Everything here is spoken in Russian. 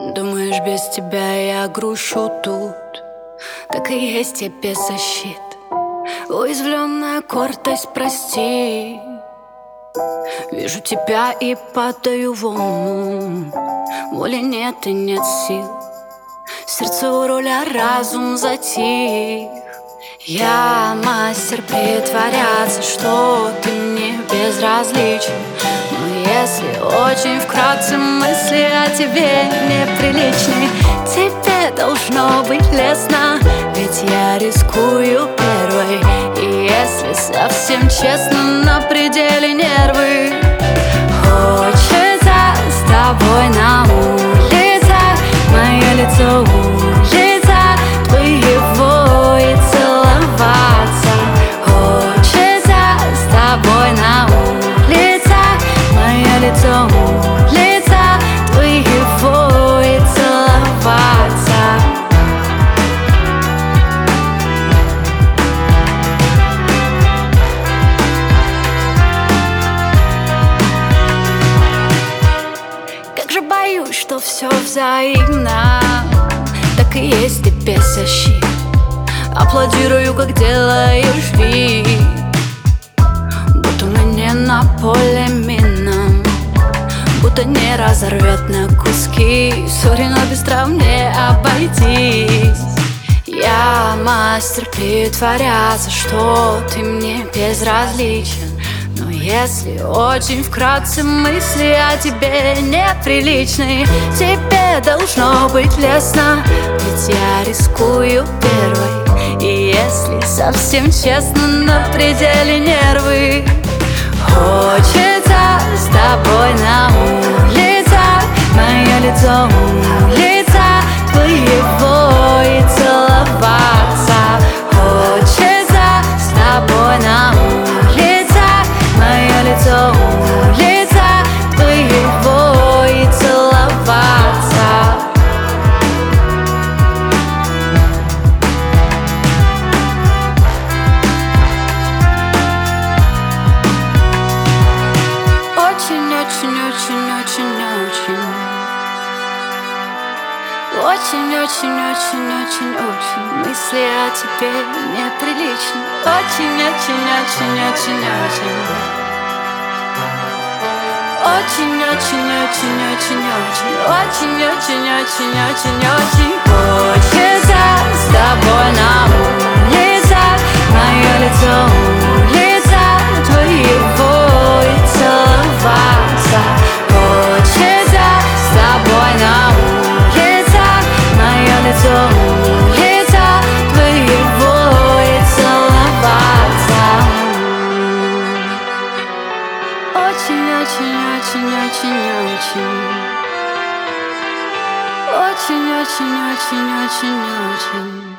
Думаешь, без тебя я грущу тут? Так и есть тебе защит. Уязвленная гордость, прости. Вижу тебя и падаю в волну. Воли нет и нет сил. Сердце у руля, разум затих. Я мастер притворяться, что ты мне безразличен. Но если очень вкратце, мысли о тебе неприличны. Тебе должно быть лестно, ведь я рискую первой. И если совсем честно, на пределе нервы. Хочется с тобой на улицах, мое лицо улица твоего и целоваться. Хочется с тобой на улицах, мое лицо улица твоего и целоваться. Как же боюсь, что все взаимно. Так и есть и без защит. Аплодирую, как делаешь вид, будто мы не на поле минном, будто не разорвет на куски. Сори, но без травм не обойтись. Я мастер притворяться, что ты мне безразличен. Но если очень вкратце, мысли о тебе неприличны. Тебе должно быть лестно, ведь я рискую первой. И если совсем честно, на пределе нервы. Хочется с тобой на улицах, мое лицо улица твоего и целоваться. Хочется с тобой на улицах, мое лицо улица твоего и целоваться. Очень-очень-очень-очень-очень мысли о тебе неприличны. Очень-очень-очень-очень-очень. Очень-очень-очень-очень-очень-очень. Хочется с тобой на улицах, мое лицо улица твоего и целоваться. Хочется с тобой на улицах, мое лицо улица твоего и целоваться. Очень-очень-очень-очень-очень. Очень-очень-очень-очень-очень.